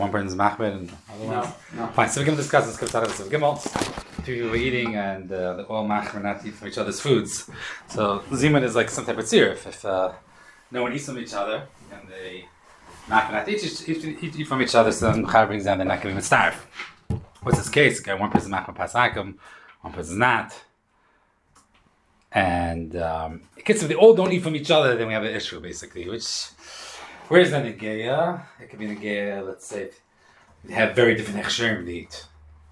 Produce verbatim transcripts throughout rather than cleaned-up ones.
one person's machmir and other No, ones? no. Fine, so we're going to discuss this Kibbutz Arachas of Gimel. Two people were eating and uh, they're all machmir not to eat from each other's foods. So Zimun is like some type of tzir. If, if uh, no one eats from each other and they machmir not to eat, eat, eat, eat from each other, so then Char brings down they're not going to even starve. What's this case? Okay, one person's machmir pasakim, one person's not. And um, it gets if they all don't eat from each other, then we have an issue basically. Which, where is that negeya? It could be negeya. Let's say they have very different hechsherim to eat.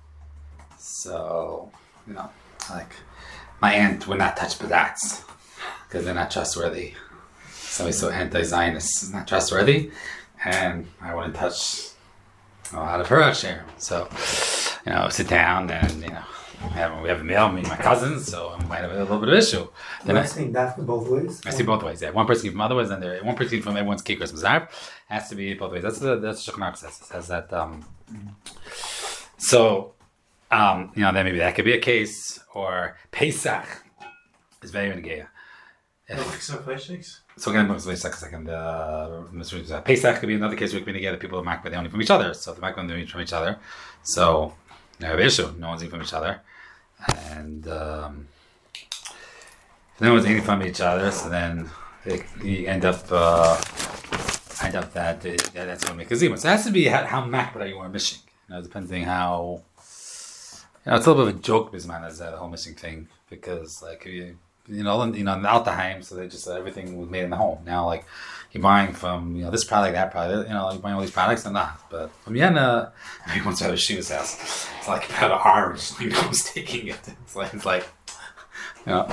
So you know, like my aunt would not touch badats because they're not trustworthy. Somebody so anti-Zionist is not trustworthy, and I wouldn't touch a lot of her hechsherim. So you know, sit down and you know. We have, we have a meal, me and my cousins, so I might have a little bit of issue. Then You're I, saying that both ways? I see both ways. Yeah, one person eat from other ways, and there one person eat from everyone's cake Christmas Zarb. Has to be both ways. That's the that's Shulchan Aruch says. It says that. Um, so, um, you know, then maybe that could be a case, or Pesach is very negeya. So again, wait a second. Uh, Pesach could be another case where it could be negeya that people are makbid they only from each other. So if they're makbid they eat from each other, so. No have issue. No one's eating from each other, and um, no one's eating from each other. So then they, you end up uh, end up that, that that's going to make a zima. So it has to be how, how makbid you are missing. You know, depending how. You know, it's a little bit of a joke, bisman, as uh, the whole missing thing, because like you, you know, you know, in the Altaheim, so they just uh, everything was made in the home. Now, like. You're buying from, you know, this product, that product, you know, you're buying all these products and not. But from Vienna, every once in a while, Shiva's house, it's like about an orange, you know, who's taking it. It's like, it's like, you know.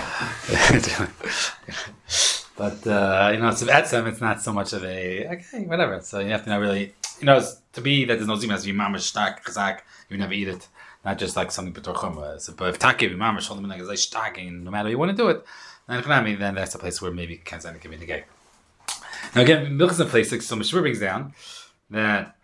But, uh, you know, it's Etzem, it's not so much of a, okay, whatever. So you have to not really, you know, to be that there's no zima, has to be mamash, stark, chazak, you never eat it. Not just like something betor chumrah. So, but if taki, mamash, hold them in like a stark, and no matter how you want to do it, then that's a place where maybe Kenzan can be the gay. Now again, Milchus and Flesik, so Mishmur brings down that.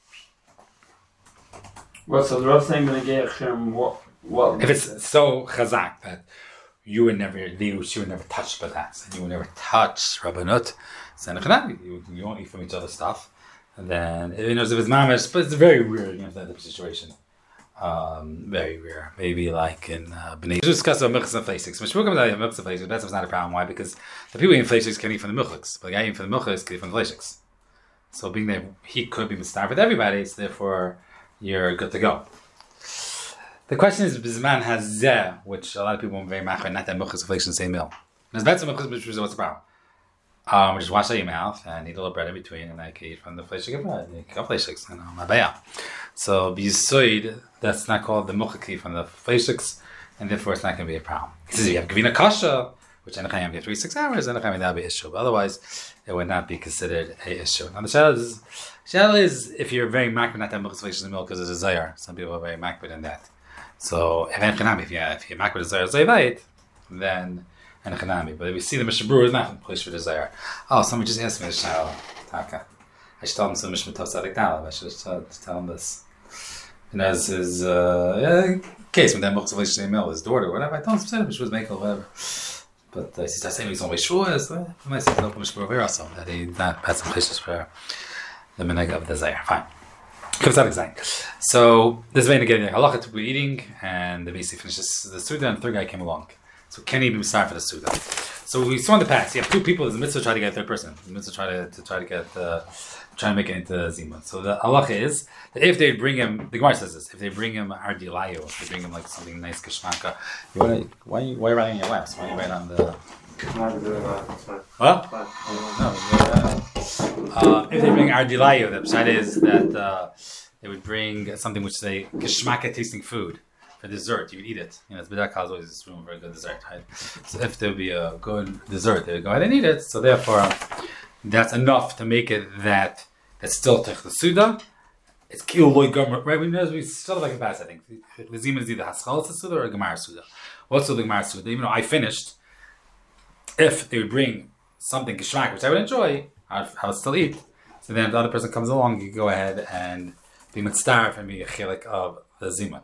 Well, so the Rav saying Benegei what what if it's so chazak that you would never, you would never touch badats, and you would never touch rabbanut, so you you won't eat from each other's stuff, and then you know if it's mamish, but it's very rare, you know, that type of situation. Um, very rare. Maybe like in uh, Bnei. We'll discuss about milchus and fleshiks. Mishmur comes out of milchus and fleshiks. That's not a problem. Why? Because the people eating fleshiks can eat from the milchus, but the guy eating from the milchus can eat from the fleshiks. So being that he could be mistar with everybody, so therefore you're good to go. The question is, Bizman has zeh, which a lot of people are very machar, not that milchus and fleshiks in the same meal. And that's milchus, which is what's the problem? Um, just wash out your mouth and eat a little bread in between, and I can eat from the fleshik bread. You can fleshiks, you know, my baya. So bisoid, that's not called the muchaki from the fleshiks, and therefore it's not going to be a problem. He says you have gavina kasha, which in a chayim get three six hours, and a chayim that would be an issue. But otherwise, it would not be considered a issue. Now the shayla is, shayla is if you're very makbid not to have muchas fleshiks in the milk because there's a zayar. Some people are very makbid in that. So if you if you're makbid zayar zayvait, then. And Chanami, but we see the Mishnah Brewer is not in place for desire. Oh, somebody just asked me this child. Taka. I should tell him some Mishnah Tosadik Dalab. I should just tell, tell him this. And as his uh, yeah, case when that Mochzav Leishim Mel, his daughter, whatever, I told him some Mishnah was making whatever. But uh, he says, I say he's always sure. I might say to open Mishnah Brewer also, that he not had some places for the Minhag of desire. Fine. So this is when again halacha to be eating, and the basically finishes the Suda, and the third guy came along. So can he be mistar for the Suda? So we saw in the past, you have two people, there's a mitzvah to try to get a third person. The mitzvah try to, to try to get, uh, try to make it into Zima. So the halacha is, that if they bring him, the Gemara says this, if they bring him ardilayo, if they bring him like something nice, kashmaka, you wanna, why, are you, why are you writing your laps? Why are you writing on the... What? No, uh, uh, if they bring ardilayo, the pshat is that uh, they would bring something which is a kashmaka tasting food. For dessert, you would eat it. You know, it's b'dak is always room for a good dessert, right? So if there would be a good dessert, they would go ahead and eat it. So therefore, that's enough to make it that it's still tech the suda. It's kil loy gomer, right? We know we sort of like in the past, I think. The zima is either haskal suda or a gemar suda. What's the gemar suda? Even though I finished, if they would bring something kishmak, which I would enjoy, I would still eat. So then if the other person comes along, you can go ahead and be mitzdarf and be a chilik of the zima.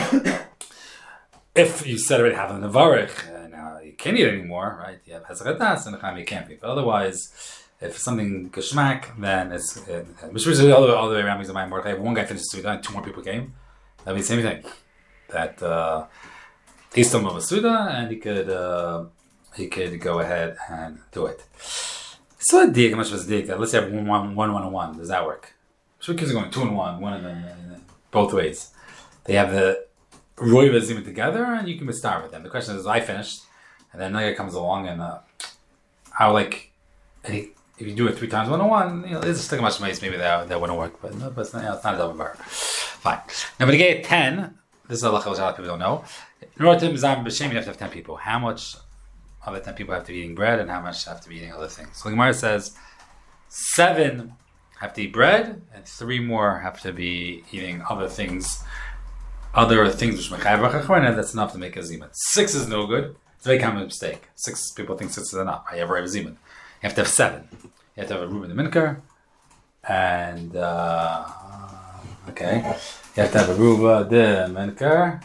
If you said already have a nevarich, uh, now you can't eat it anymore, right? You have hezradas and you can't be. But otherwise, If something geschmack, then it's uh, which was all the all the way around because of my Mordechai. If one guy finished Suda and two more people came, that'd be the same thing. That uh, he's still of a Suda and he could uh, he could go ahead and do it. So a dig, how much was a dig? Let's say one, one, one, one, and one. Does that work? So kids are going two and one, one and then uh, both ways. They have the Roy Vazim together, and you can start with them. The question is, I finished, and then another guy comes along, and uh, I like. Hey, if you do it three times one on one, you know, it's still much space. Maybe that that wouldn't work, but no, but it's not, you know, it's not a double bar. Fine. Now, when you get ten, this is a halacha which a lot of people don't know. In order to mizam b'shem, you have to have ten people. How much of the ten people have to be eating bread, and how much have to be eating other things? So the Gemara says seven have to eat bread, and three more have to be eating other things. Other things which mechayev bracha achrona, that's enough to make a zimun. Six is no good. It's a very common mistake. Six people think six is enough. I have a zimun. You have to have seven. You have to have a Reuben the Minker, and uh, okay, you have to have a Reuben the Minker.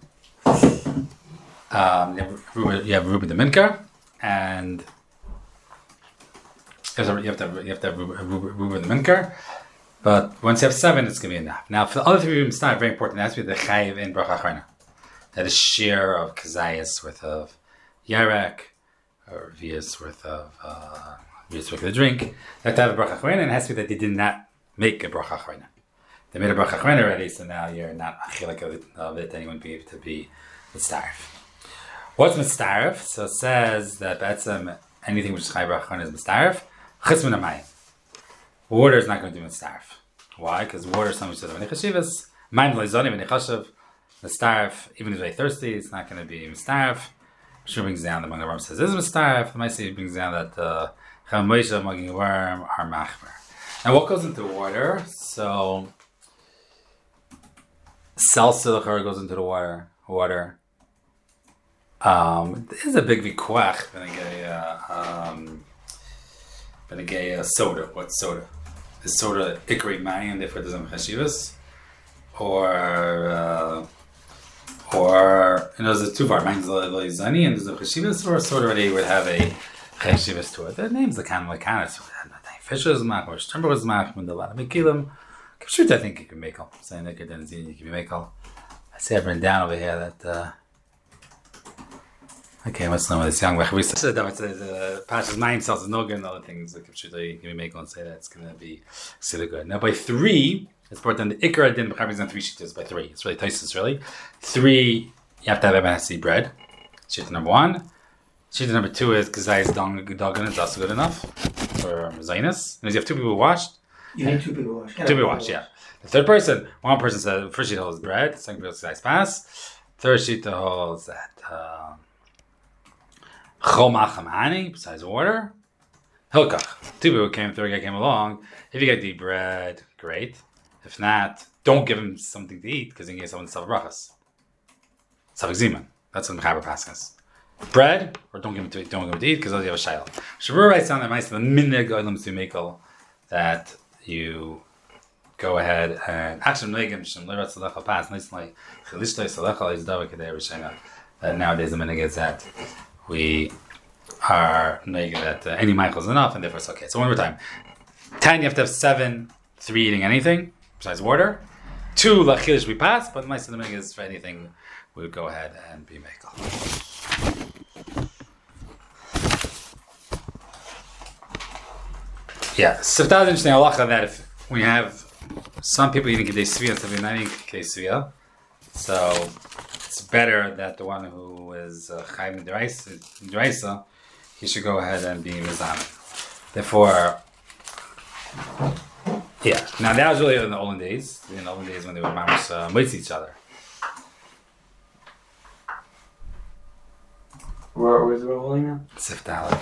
Um, you have Reuben, you have Reuben the Minker, and you have to, you have to have, you have to have Reuben the Minker. But once you have seven, it's going to be enough. Now, for the other three it's not very important. It has to be the chayiv in bracha achrona. That is share of kazayas worth of yarek, or vias worth of uh, vias worth of the drink. They have to have a bracha achrona, and it has to be that they did not make a bracha achrona. They made a bracha achrona already, so now you're not achilek of it, of it, and you wouldn't be able to be mitzaref. What's mitzaref? So it says that that's um, anything which is chayiv bracha achrona is mitzaref. Chutz min hamayim. Water is not going to be mitzaref. Why? Because water is something which doesn't have any chashivas. Mayim leizoni v'nei chashav. Mitzaref, even if it's very thirsty, it's not going to be mitzaref. Sure brings down the Magen Avraham says is mitzaref. The Maaseh brings down that Chacham Moshe, Magen Worm are machmer. Now, what goes into water? So, salsa goes into the water. Water. Um, there's a big vikuach when I get uh, um, when I get uh, soda. What's soda? Is soda ikri mayim, therefore it doesn't have chashivas, or uh, or you know, there's two var mayim zani and there's a chashivas, or soda already would have a chashivas to it. The name's the kind of like kind of fishes mach or stumbles mach when the lot of mekilim. Shoot, I think you can make all. Saying that you can make all. I see I've written down over here that. Uh, Okay, what's the name of this young we said that the Pasha's mind cells is no good and other things like if you can make one say that it's gonna be silly good. Now by three, it's important the Ikra din B'chavis on three sheets by three. It's really Taisus really. Three you have to have Ebenesi bread. Sheet number one. Sheet number two is Kazayas Dogan is also good enough for Zainus. And if you have two people washed. You need two people washed. Two people washed, yeah. The third person, one person said first sheet holds bread, second person says pass. Third sheet holds that um Chom acham ani, besides water. Hilkach. Two people came, third guy came along. If you get the bread, great. If not, don't give him something to eat because he can get someone Sav Brachas. Sav Ziman. That's what Mechaber Paskas. Bread, or don't give him to eat, don't give him to eat because you have a shayla. Shavur writes down that mice the minhag olam to mekel that you go ahead and actually negim shem lerat salecha pas nicely chilishtai salecha is davar kedei rishayna. That nowadays the minhag is that we are making that uh, any Michael is enough, and therefore it's okay. So one more time. Ten, you have to have seven, three eating anything, besides water. Two, lachilish we pass, but my cinnamon is for anything, we would go ahead and be Michael. Yeah, so that's interesting halacha that if we have some people eating Kedei Svia and some people not eating Kedei Svia, so it's better that the one who is Chaim D'Oraisa, he should go ahead and be Mizan. Therefore, yeah. Now that was really in the olden days. In the olden days when they would mamish uh, with each other. Where was the holding now? Sif Dalet.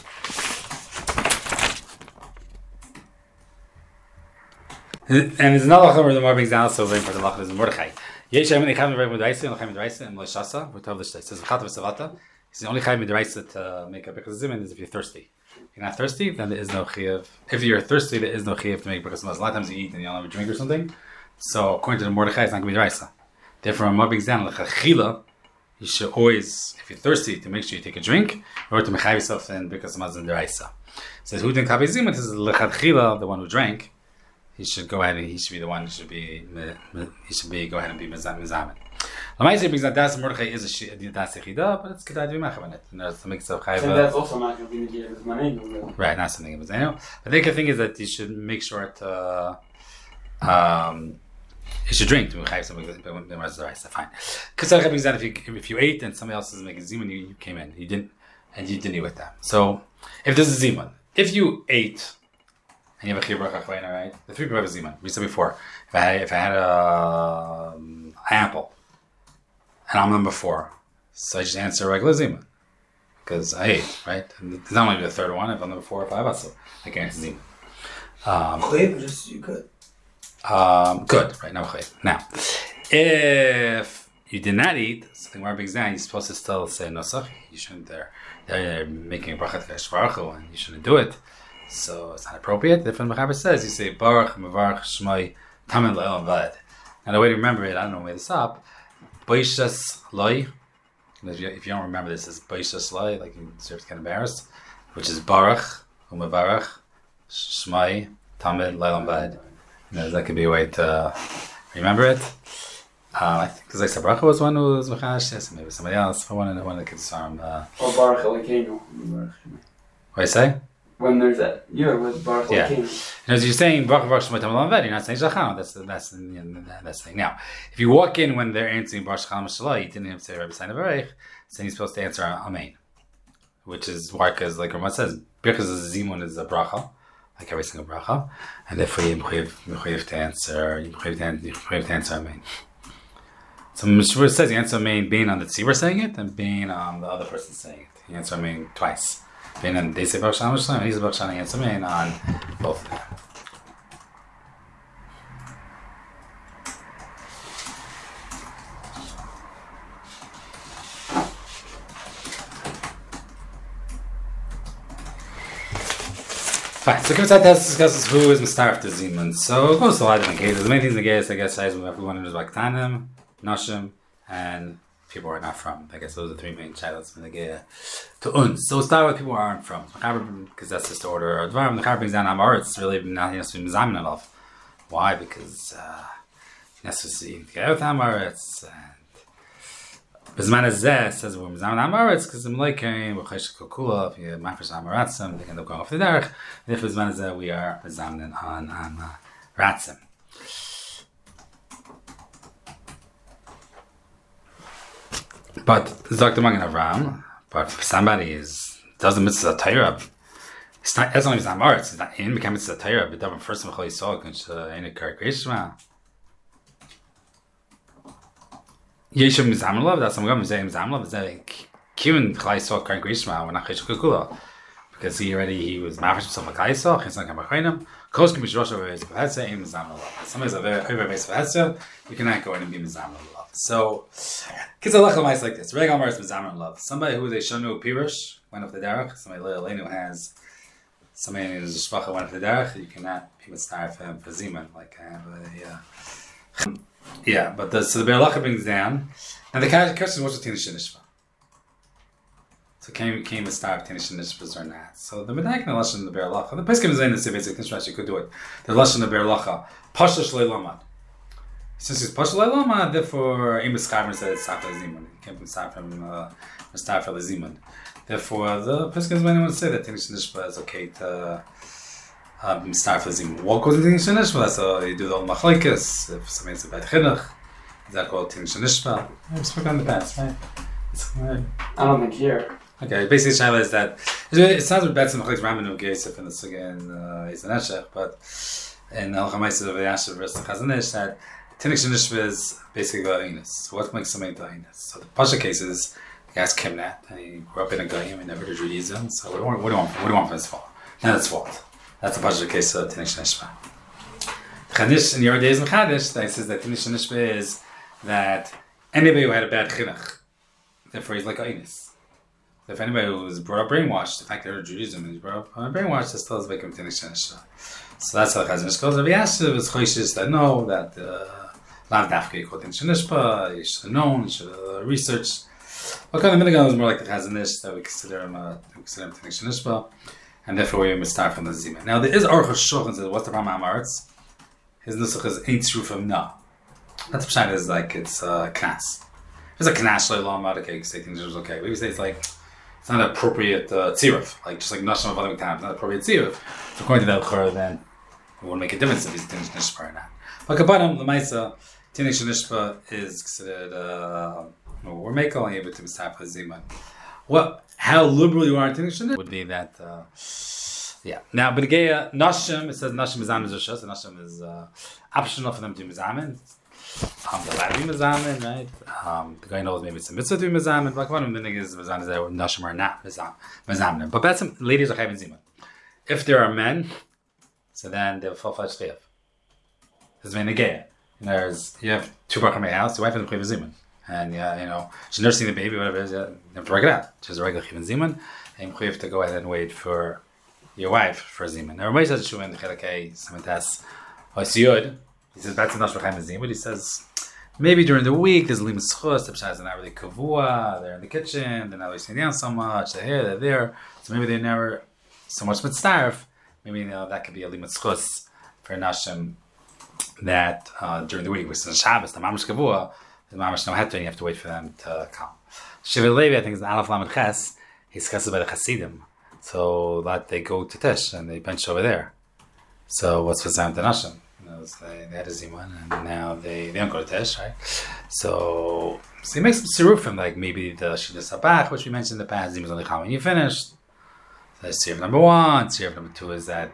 And there's another halacha where the more brings down, so very important halacha is in Mordechai. Yeshem and Chaim D'Oraisa and Chaim D'Oraisa and L'Shasa. We tell the Shtei. Says V'chata V'Savata. He's the only Chaim D'Oraisa to make a Birkas Zimun is if you're thirsty. If you're not thirsty, then there is no chiyuv. If you're thirsty, there is no chiyuv to make Birkas Zimun. A lot of times you eat and you don't have a drink or something. So according to the Mordechai, it's not going to be D'Oraisa. Therefore, a more brings down L'Chachila. you should always, if you're thirsty, to make sure you take a drink in order to mechav yourself in because mazon deraisa. Says who didn't kav zimun? This is lechatchila, the one who drank. He should go ahead and he should be the one who should be he should be go ahead and be mezamen. Lamaisa brings that das Mordechai is a das chida, but it's good to be mechav on it. And there's some mix of chayva. And that's also not going to be the maneno. Right, not something of maneno. But the thing is that you should make sure to um you should drink to mechav something the rest of the rice. Fine. Because brings that if you if you ate and somebody else is making zimun, you, you came in, you didn't, and you didn't eat with them. So if there's a zimun, if you ate. And you have a chiyuv bracha chayna, right? The three people have a zimun. We said before, if I had, if I had a um, apple, and I'm number four, so I just answer a regular zimun because I ate, right? And it's not only the third one. If I'm number four or five, also I can answer zimun. Um, chayv, just you could. Um, good, right? No chayv. Now, if you did not eat, so the Gemara brings down, you're supposed to still say nosach. You shouldn't. They're they're making a bracha to Shvarchu, and you shouldn't do it. So it's not appropriate. If the Mechaber says, you say Baruch, Mevarach, Shmai, Tamen Le'olam Vad. And the way to remember it, I don't know where this up. Boishas Loi. If you, if you don't remember this, it's Boishas Loi, like you deserve to get embarrassed, which is Baruch, Mevarach, Shmai, Tamen Le'olam Vad. You know, that could be a way to remember it. Uh, I think because like Sabracha was one who was Mechash, yes, maybe somebody else. I wanted one that could disarm. Uh, or Baruch Elokeinu. What do you say? When there's that, yeah, with Baruch yeah. Elokeinu. And as you're saying, Baruch Baruch Shemot Hamelam Ved, you're not saying Shacham. That's the that's the, you know, that's the thing. Now, if you walk in when they're answering Baruch Shacham Shalai, you didn't have to say Rabbi Sayin Avarech, then you're supposed to answer Amen, which is why, because like Ramah says, because the zimun is a bracha, like every single bracha, and therefore you have to answer, you have to answer, you have to answer Amen. So Mishmur says you answer Amen being on the tzibur saying it and being on the other person saying it. You answer Amen twice. Being on they say Baruch Shalom and he's Baruch Shalom, answer Amen on both of them. Fine, so Kibbutz HaTest discusses who is Mistaref to Zimun. So it goes to a lot of different cases. The main things in the case, I guess, is we have one who's like Tanim, Nashim, and people who are not from. I guess those are the three main channels from the Geya to Uns. So we'll start with people who aren't from. Because that's just the order of Dvarim. The Chaber brings down Amar, it's really not necessarily Mizamin enough. Why? Because uh, necessarily to get out Amar, it's. Bizman Azeh says we're Mizamin Amar, it's because the Malakim, we're Chesed Kokula, if you have Mafresh Amaratzim, they can end up going off the derech. And if Bizman Azeh, we are Mizamin on Amaratzim. But it's Doctor Magen Avram. But if somebody is does the mitzvah Torah, it's not. That's only it's not Maritz. It's not in become mitzvah Torah. But the first of all, you saw because in a karikishma. Yeshem Mizamlov. That's some guy saying Mizamlov. Is that Kivin Chalai saw karikishma when Achish Kukula because he already he was mafish himself a Chalai saw. He's not going to behind Kos can be Rosh Hashanah. That's saying Mizamlov. Somebody's a very over base for you cannot go in and be Mizamlov. So, kids are like like this. Reg Amar is Mizamer love. Somebody who is a Shonu Pirush went up the derech. Somebody Leilenu has somebody who is a Shvacha went up the derech. You cannot be mitzvah for him for Ziman. Like I have a, uh, yeah, but the, so the Be'er Lacha brings down. And the question is what's the Tinish Nishva? So came came a star of Tinish Nishvas or not? So the Medaik and the Lashon the Be'er Lacha. The Peskim is in the basic construction. You could do it. The Lashon the Be'er Lacha. Pasha Shlei Lamad. Since it's Pashal Lama, therefore, Amos Chaver said it's Safra Zimun. You can't be Safra Zimun. Therefore, the Pesach might want to say that Tinish Nishba is okay to um, Safra Zimun. What goes into Tinish Nishba? So you do the old Machlaikas. If somebody's a bad Chinuch, is that called Tinish Nishba? I've spoken in the past, right? It's, right? I don't think here. Okay, basically, the Shaila is that it sounds like bad some Machlaikas Ramin of Gesef and it's again, uh, it's an Eshech, but in Al Chamais of the Yashav versus the Chazanish that Tinish Nishva is basically the Einus. What makes somebody the Einus? So the Pasha case is the guy's Kimnat, and he grew up in a Goyim and never did Judaism. So what do you want, what do you want, what do you want from his fault? Not his fault. That's the Pasha case of Tinish Nishva. Chanish in your days in Chadish, that says that Tinish Nishva is that anybody who had a bad chinuch, therefore he's like Einus. So if anybody who was brought up brainwashed, the fact that they're Judaism and he's brought up brainwashed, that still is making Tinish Nishva. So that's how the Chazanish goes. Rabbi Yashiv is Choishes that know that. Uh, Lav Dafke called in Shanishpa, you should have known, you should have researched. Okay, the minute is more like the Chazanish that we consider him, uh, we consider him Tinei Shenishba, and therefore we start from the Zima. Now there is Aruch HaShulchan says, what's the problem with Amaretz? His nusach is ain't true from no. That's the pshat is like it's uh, knas. It's a knas like long okay, you say things are okay. We say it's like it's not appropriate uh, tziruf, like just like nashim of other times, not appropriate tziruf. So according to that chor, then it won't make a difference if he's Tinei Shenishba or not. But kabaram the ma'isa Tinei Shenishba is considered uh, we're making only able to start for ziman. What? How liberal you are in Tinei Shenishba would be that. Uh, Yeah. Now, but again, Nashim, it says Nashim Mizamin is Rishos, and Nashim is uh, optional for them to do Mizamin. Um, the allowed to be Mizamin, right? Um, the guy knows maybe it's a mitzvah to be Mizamin, but one of the things is Mizamin is that Nashim are not Mizamin. But that's ladies are Chayv and Ziman. If there are men, so then they have a full-fledged Chayv. This is Venegea. There's, you have two Baruch in my house, your wife has a Chayv and Ziman. And, yeah, you know, she's nursing the baby, whatever it is, yeah, you have to work it out. She has a regular Chayv and Ziman, and you have to go ahead and wait for your wife for Ziman. Now, Ramay says, Shuvan, Chelakei, Samantas, Osiyod. He says, that's enough for Chaim Ziman. He says, maybe during the week, there's Lim Schus, the Pshaz are not really kavua, they're in the kitchen, they're not really sitting down so much, they're here, they're there, so maybe they're never so much mitzdarf. Maybe, you know, that could be a Lim Schus for Nashim that uh, during the week, which is Shabbos, the Mamash kavua, the Mamash no heter, and you have to wait for them to come. Shivir Levi, I think, is the Aleph Lamed Ches, he's discussed by the Hasidim. So that they go to Tish and they bench over there. So what's for Zayim Tanashim? You know, so they, they had a Ziman and now they, they don't go to Tish, right? So, so he makes some sirufim, like maybe the Shidduch Sabach, which we mentioned in the past, Ziman's only come when you finish. So that's siruf number one. Siruf number two is that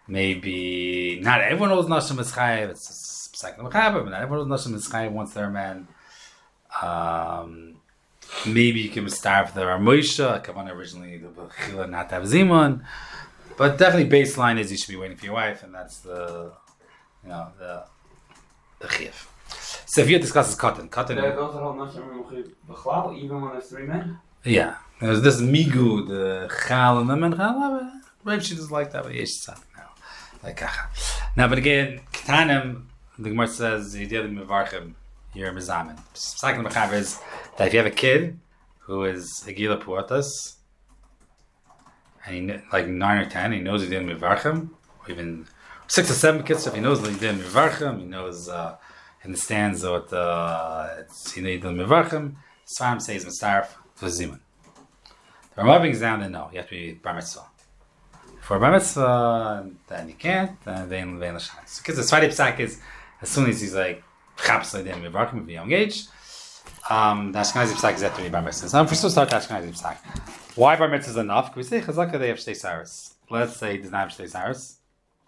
maybe not everyone knows Nashim is Chayiv, it's a second Mechaber, but not everyone knows Nashim is Chayiv once they're a man. Um, Maybe you can start for the Ramosha, Kavan originally the Bechila not to have Zimun. But definitely baseline is you should be waiting for your wife, and that's the you know the the Chiyuv. So if you discuss Katan, Katan even when there's three men? Yeah. There's this Migu, the Chal and the Men Chal, maybe she doesn't like that, but Yesh Tzad now. Like Kacha. Now but again, Ketanim, the Gemara says Yidiyah Mevarchim. You're Mizamin. Second Mechaber is that if you have a kid who is a Gila Puatas, and he, like nine or ten, he knows he didn't Mivarchim, or even six or seven kids, so if he knows that he didn't Mivarchim, he knows uh, in the stands that uh, it's, he didn't Mivarchim, Svarim says Mistarf for Zimun. The Ramah brings down that no, you have to be Bar Mitzvah. For Bar Mitzvah, then you can't, then Vein L'Shai. Because the Svadi Psak is, as soon as he's like, Chaps like them Mivarchim at a young age. Um, the Ashkenazi Psak is after Bar Mitzvah. So I'm first to start the Ashkenazi Psak. Why Bar Mitzvah is enough? Can we say Chazaka they have Shtei Saros? Let's say he does not have Shtei Saros.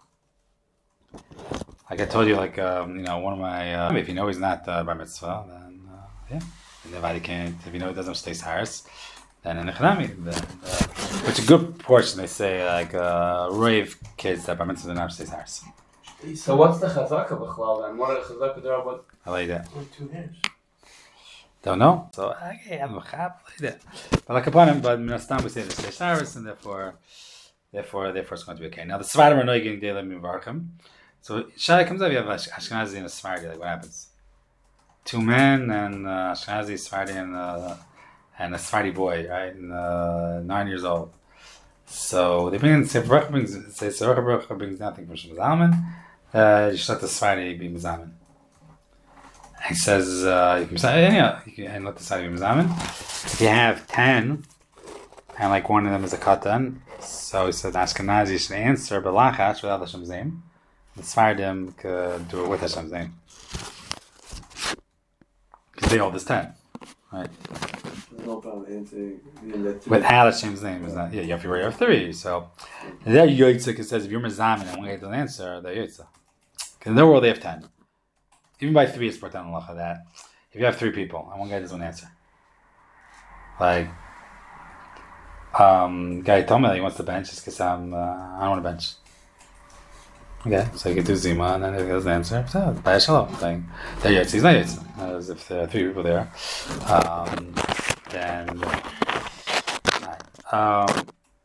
Like I told you, like um, you know, one of my uh, if you know he's not uh, Bar Mitzvah, then uh, yeah, and nobody can't. If you know he doesn't have Shtei Saros, then in the Chanami, then uh, which a good portion they say like uh, rave kids that Bar Mitzvah don't have Shtei Saros. So what's the Chazaka B'chlal then? What are the Chazaka there about? I like that. Like two hairs. Don't know. So okay, I'm a chap like that. But like upon him, but Minastam we say the Shtei Saros, and therefore, therefore, therefore it's going to be okay. Now the Svardim are not getting daily Mivarchim. So Shai comes up, you have Ashkenazi and a Svardi. Like what happens? Two men and uh, Ashkenazi, Svardi, and uh, and a Svardi boy, right? And uh, nine years old. So they bring in Sefer Baruch brings Sefer Baruch brings nothing from Shlomo Zalman. Uh, you should let the Svardi be Mizamin. He says, uh, you can say, yeah, you can let the Svardi be Mizamin. If you have ten, and like one of them is a Katan, so he said Ashkenazi should answer Belachash without Hashem's name. The Svardim could do it with Hashem's name. Because they hold this ten, right? No problem answering without Hashem's name is not. Yeah, you have to worry of three. So there Yoitzik says if you're Mizamin and one guy doesn't answer, they're Yoitzik. Because in their world they have ten. Even by three, it's brought down halacha that if you have three people and one guy doesn't answer, like um, guy told me that he wants to bench just because I'm uh, I don't want to bench. Okay, so you can do Zima and then if he doesn't answer, so by a shalom. Like they're Yoitzik, he's not Yoitzik. As if there are three people there, um, then um,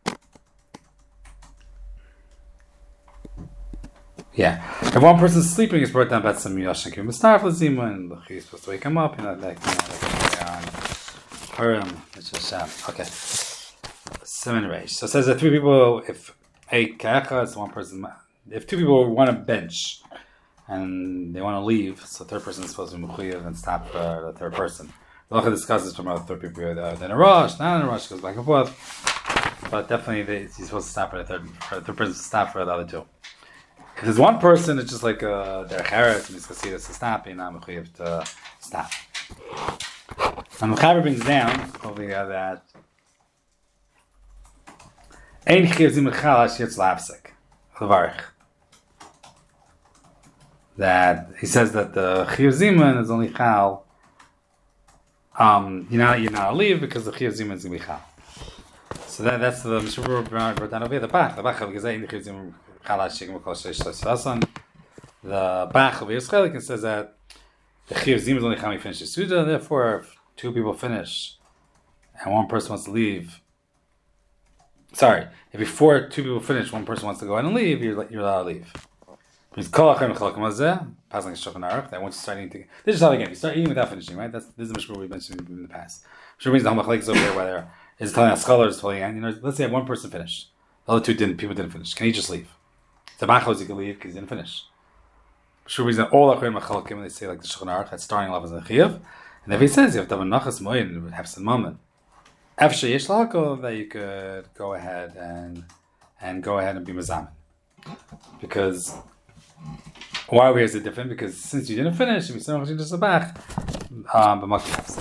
yeah. If one person's sleeping, it's brought down about some Yashin Kim Mistar for Zima, and he's supposed to wake him up, you know, like, you know, like, Purim, it's Hashem. Okay. Seven Reish. So it says that three people, if a kacha is one person, if two people want to bench and they want to leave, so the third person is supposed to be mechuyev and stop for the third person. The Lacha discusses from other third people, uh, then a rush, not in a rush, goes back and forth. But definitely they, he's supposed to stop for the third, for the third person to stop for the other two. If there's one person, it's just like uh, their cheres, and he's going to see this to stop, you're not mechuyev to stop. And the Chaber brings down over here that Ein chiyuv zimun chalash yitz lapsik levarich. That he says that the chiyuv zimun is only chal. Um, you're not you're not to leave because the chiyuv zimun is gonna be chal. So that that's the Mishmur brought down over here. The bach the bach because ein chiyuv zimun chalash yigam kol sheish shlosasan. The bach over here Chelik says that the chiyuv zimun is only chal when you finish the suda. Therefore, if two people finish and one person wants to leave. Sorry, if before two people finish, one person wants to go out and leave, you're, you're allowed to leave. Because passing a shulchan aruch, that once you start eating together, this is how again, you start eating without finishing, right? That's this is the mishmur we've mentioned in the past. Mishmur means the halachlik is over there, whether it's telling us scholars telling you know, let's say one person finished, the other two didn't, people didn't finish. Can he just leave? The machos you can leave because he didn't finish. Mishmur means that all achorim machalikim they say like the shulchan aruch, that starting level is a chiyuv, and if he says you have to have a nachas moed, have some moment. After yesh l'hakol, that you could go ahead and and go ahead and be mazamin, because why is it different? Because since you didn't finish, if you still just a back, um, but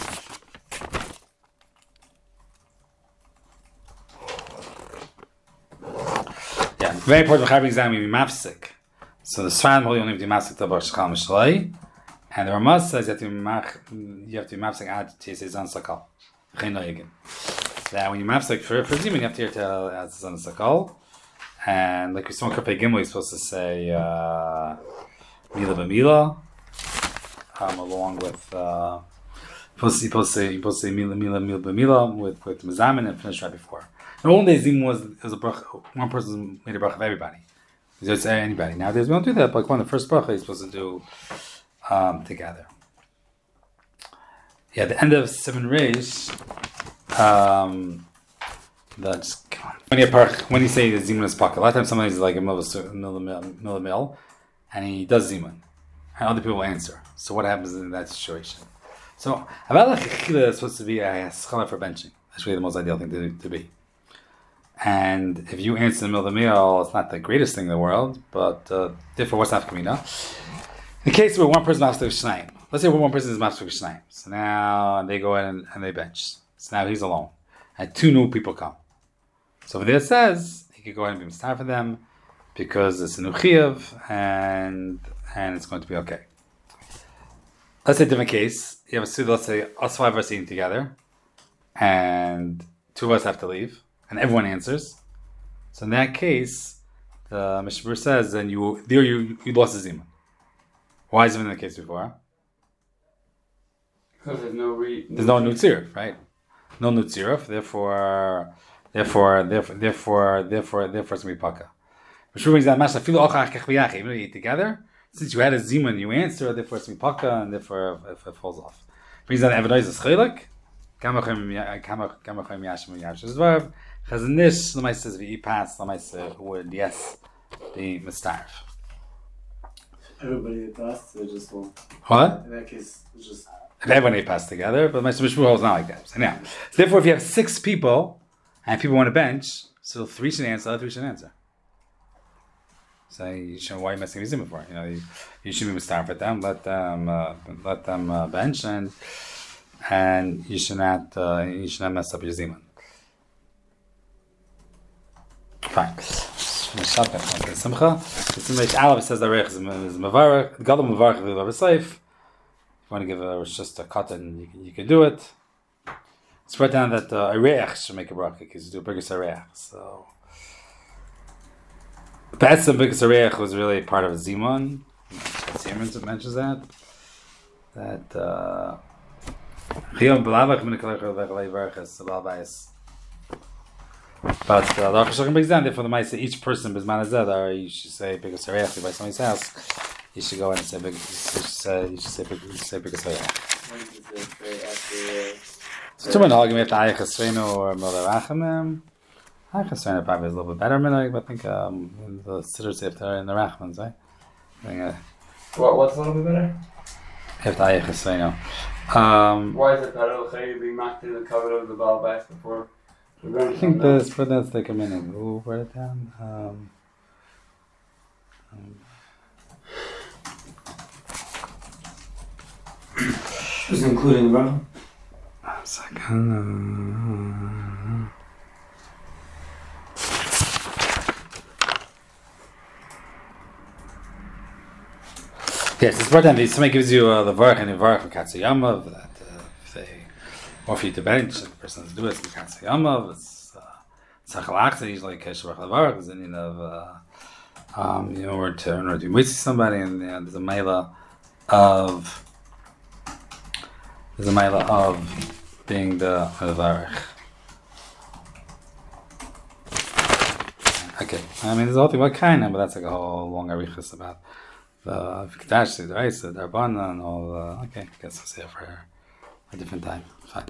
yeah, very important. Chaber exam you be mafsik. So the Sfan will only be mafsik to b'shchal mishlei, and the Ramaz says you have to be mach, you have to be mafsik ad tisezan sakal. That when you maps like for for Zimun, you have to hear tell as on the sakal, and like we saw in Kapei Gimel, you're supposed to say uh, Mila b'Mila, um, along with uh, you're supposed to say you're supposed to say Mila Mila Mila b'Mila with with Mazamin and finish right before. The old days Zimun was it was a brach, one person made a brach of everybody. You don't say anybody. Nowadays we don't do that. But like one of the first bracha you're supposed to do um, together. Yeah, the end of seven Reish. Um, that's when you when you say the zimun is pocket. A lot of times somebody's like a millimil, and he does zimun, and other people answer. So what happens in that situation? So about lechila is supposed to be a scholar for benching. That's really the most ideal thing to, to be. And if you answer the millimil, it's not the greatest thing in the world, but uh, therefore what's not kamina? In the case where one person is master shnayim, let's say one person is master shnayim, so now they go in and, and they bench. So now he's alone, and two new people come. So over there it says he could go ahead and be mistar for them because it's a new chiyuv and and it's going to be okay. Let's say a different case. You have a suit. Let's say us five are sitting together, and two of us have to leave, and everyone answers. So in that case, the Mishmur says, then you there you you lost the zimun. Why is it in the case before? Because there's no re- there's no nutzir, right? No nutziruf, therefore, therefore, therefore, therefore, therefore, therefore, it's going to be paka. Which means that masha filu ochach kechviyach. Even though you eat together, since you had a zimun, you answer, therefore it's going to be paka, and therefore it, it falls off. It means that evidence is chelik. Kamachem kamachem yashim yashim zvav. Chazanish lemay says if you pass, lemay says would yes be mistarv. Everybody that passed, they just won't. What? In that case, it's just. If everyone ate pass together, but my Mishmur holds not like that. So now, so therefore, if you have six people and people want to bench, so three should answer, other three should answer. So you should, why are you messing with Zimmer for? You know, you, you should be mistar for them, let them, uh, let them uh, bench, and and you should not, uh, you should not mess up your Zimmer. Fine. Simcha. The Aleph says the Reich is Mavarach. The Gadol Mavarach will have safe. If you want to give a just a cotton, you can, you can do it. It's brought down that uh, a reach should make a bracha because you do a bigger reach. So, that's the biggest reach was really part of a zimun. Zimun mentions that that uh, but uh, the Aruch brings down for the Maisa each person bisman azad or you should say biggest reach by somebody's house. You should go in and say big. You should say you should say big. You should say big. So So to an argument, the Ayach Esreinu or Mila Rachamim. Ayach Esreinu probably is a little bit better, but I think um, the Siddur say if they're in the Rachmans, right? I think, uh, What, what's a little bit better? if the Ayach Esreinu. Um, Why is it better to be marked in the cover of the ball base before? I think this, but that's like a minute. Who wrote it down? Um, um, Just including the run. one second. Uh, yes, it's brought down. Somebody gives you uh, the varach and the varach and katsuyama that uh, if they offer you to bench, like the person has to do it, it's the katsuyama. It's tzachalachta. He's like keshavach levarach. There's an in of uh, um, you know, or to or to mitzvah somebody, and you know, there's a mela of there's a mela of being the varach. Okay, I mean, there's a whole thing about kind of, but that's like a whole long arichas about the Kdash, the Reis, the Darbana, and all. Uh, okay, I guess I'll say it for a different time. Fine.